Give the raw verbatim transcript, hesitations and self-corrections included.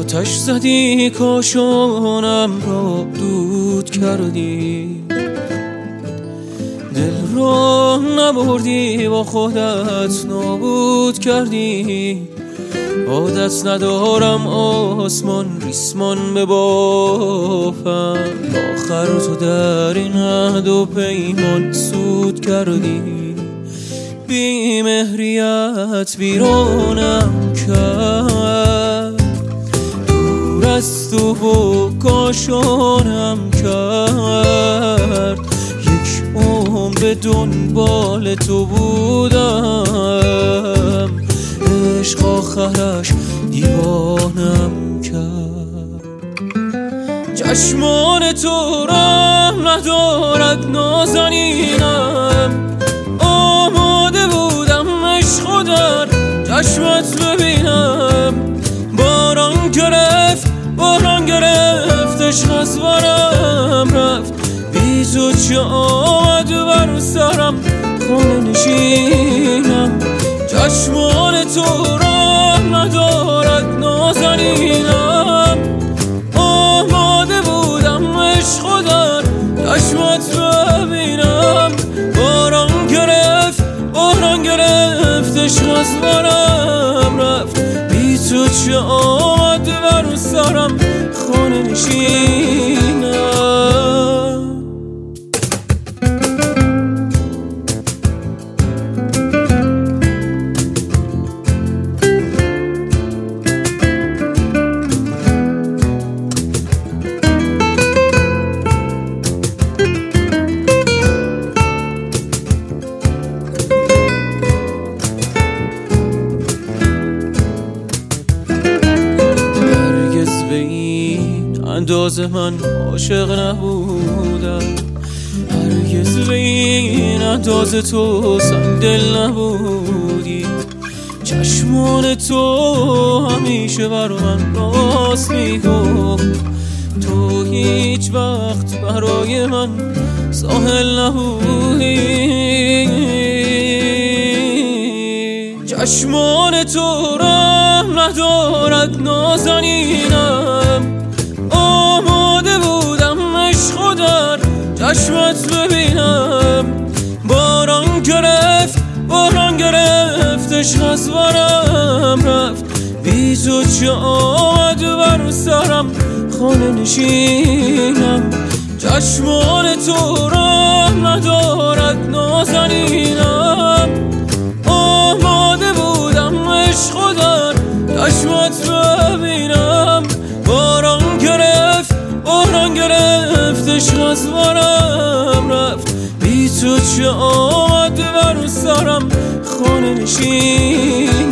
آتش زدی کاشانم را دود کردی، دل را نبردی با خودت نابود کردی. عادت ندارم آسمان ریسمان ببافم، آخر تو در این عهد و پیمان سود کردی. بی مهریت ویرانم کرد، دور از تو و کاشانم کرد. یک عمر به دنبال تو بودم، عشق آخرش دیوانم کرد. چشمان تو رحم ندارد نازنینم، آماده بودم عشق در چشمت ببینم. باران گرفت باران گرفت عشق از برم رفت، بی تو چه آمد بر سرم خانه نشینم. چشمان تو رحم ندارد نازنینم، آماده بودم عشق در چشمت ببینم. باران گرفت باران گرفت عشق از برم رفت، بی تو چه آمد بر سرم خانه نشینم. اندازه من عاشق نبودم، هرگز به این اندازه تو سنگدل نبودی. چشمان تو همیشه بر من راست میگفت، تو هیچ وقت برای من ساحل نبودی. چشمان تو رحم ندارد نازنینم، آماده بودم عشق در چشمت ببینم. باران گرفت باران گرفت عشق از برم رفت، بی تو چه آمد بر سرم خانه نشینم. چشمان تو رحم ندارد نازنینم، آماده بودم عشق در چشمت ببینم. باران گرفت باران گرفت عشق از برم رفت، بی تو چه آمد بر سرم خانه نشین.